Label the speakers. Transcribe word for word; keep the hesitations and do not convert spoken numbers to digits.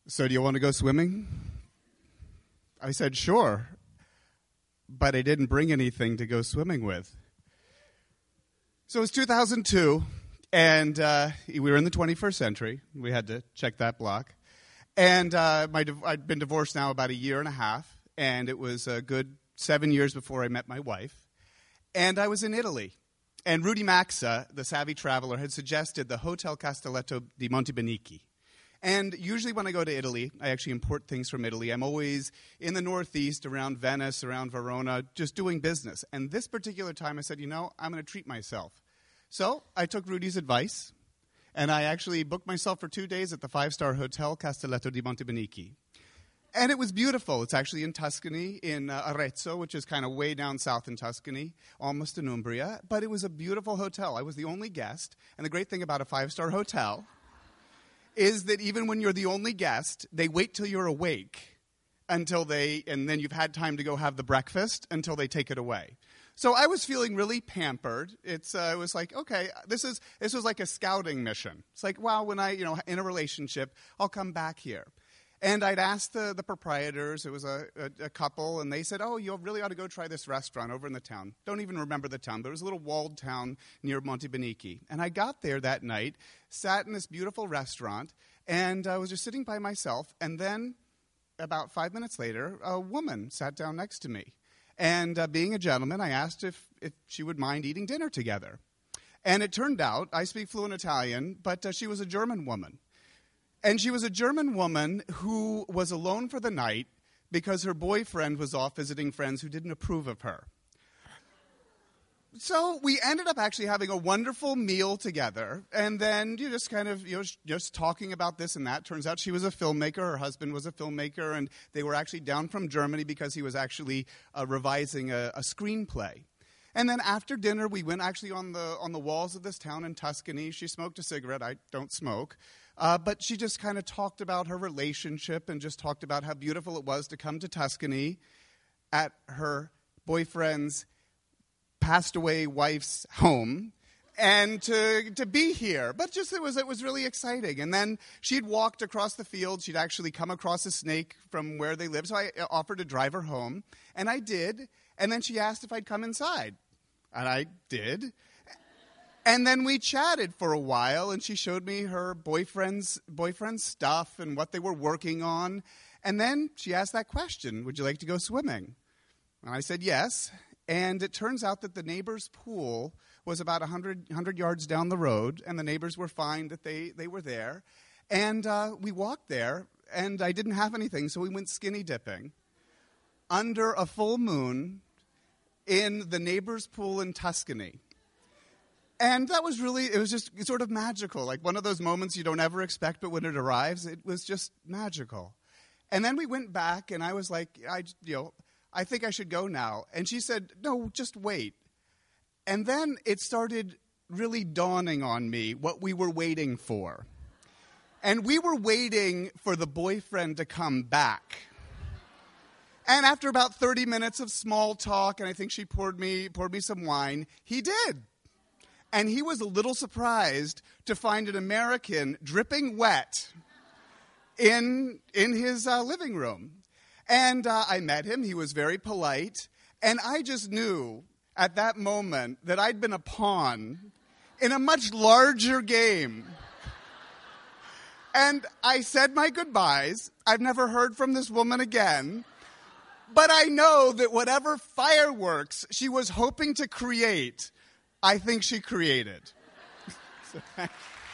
Speaker 1: So do you want to go swimming? I said, sure. But I didn't bring anything to go swimming with. So it was two thousand two, and uh, we were in the twenty-first century. We had to check that block. And uh, my div- I'd been divorced now about a year and a half, and it was a good seven years before I met my wife. And I was in Italy. And Rudy Maxa, the savvy traveler, had suggested the Hotel Castelletto di Montebenichi. And usually when I go to Italy, I actually import things from Italy. I'm always in the Northeast, around Venice, around Verona, just doing business. And this particular time I said, you know, I'm going to treat myself. So I took Rudy's advice, and I actually booked myself for two days at the five-star Hotel Castelletto di Montebenichi. And it was beautiful. It's actually in Tuscany, in uh, Arezzo, which is kind of way down south in Tuscany, almost in Umbria. But it was a beautiful hotel. I was the only guest. And the great thing about a five-star hotel is that even when you're the only guest, they wait till you're awake until they, and then you've had time to go have the breakfast until they take it away. So I was feeling really pampered. It's, uh, it was like, okay, this is this was like a scouting mission. It's like, wow, when I, you know, in a relationship, I'll come back here. And I'd asked the, the proprietors, it was a, a, a couple, and they said, oh, you really ought to go try this restaurant over in the town. Don't even remember the town, but it was a little walled town near Montebenichi. And I got there that night, sat in this beautiful restaurant, and I was just sitting by myself. And then about five minutes later, a woman sat down next to me. And uh, being a gentleman, I asked if, if she would mind eating dinner together. And it turned out, I speak fluent Italian, but uh, she was a German woman. And she was a German woman who was alone for the night because her boyfriend was off visiting friends who didn't approve of her. So we ended up actually having a wonderful meal together, and then you just kind of, you know, just talking about this and that. Turns out she was a filmmaker, her husband was a filmmaker, and they were actually down from Germany because he was actually uh, revising a, a screenplay. And then after dinner, we went actually on the on the walls of this town in Tuscany. She smoked a cigarette. I don't smoke. Uh, but she just kind of talked about her relationship and just talked about how beautiful it was to come to Tuscany at her boyfriend's passed away wife's home and to to be here. But just it was it was really exciting. And then she'd walked across the field. She'd actually come across a snake from where they lived. So I offered to drive her home, and I did. And then she asked if I'd come inside, and I did. And then we chatted for a while, and she showed me her boyfriend's boyfriend's stuff and what they were working on. And then she asked that question, would you like to go swimming? And I said yes. And it turns out that the neighbor's pool was about one hundred, one hundred yards down the road, and the neighbors were fine that they, they were there. And uh, we walked there, and I didn't have anything, so we went skinny dipping under a full moon in the neighbor's pool in Tuscany. And that was really, it was just sort of magical, like one of those moments you don't ever expect, but when it arrives, it was just magical. And then we went back, and I was like, I, you know, I think I should go now. And she said, no, just wait. And then it started really dawning on me what we were waiting for. And we were waiting for the boyfriend to come back. And after about thirty minutes of small talk, and I think she poured me poured me some wine, he did. And he was a little surprised to find an American dripping wet in in his uh, living room. And uh, I met him. He was very polite. And I just knew at that moment that I'd been a pawn in a much larger game. And I said my goodbyes. I've never heard from this woman again. But I know that whatever fireworks she was hoping to create, I think she created. So,